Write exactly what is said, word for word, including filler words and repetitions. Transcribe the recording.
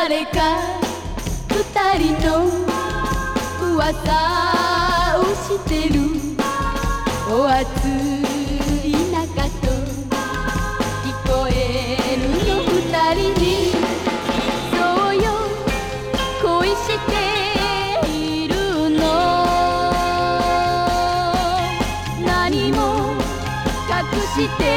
誰か二人の噂をしてる。お暑い中と聞こえるの二人に。そうよ恋しているの。何も隠して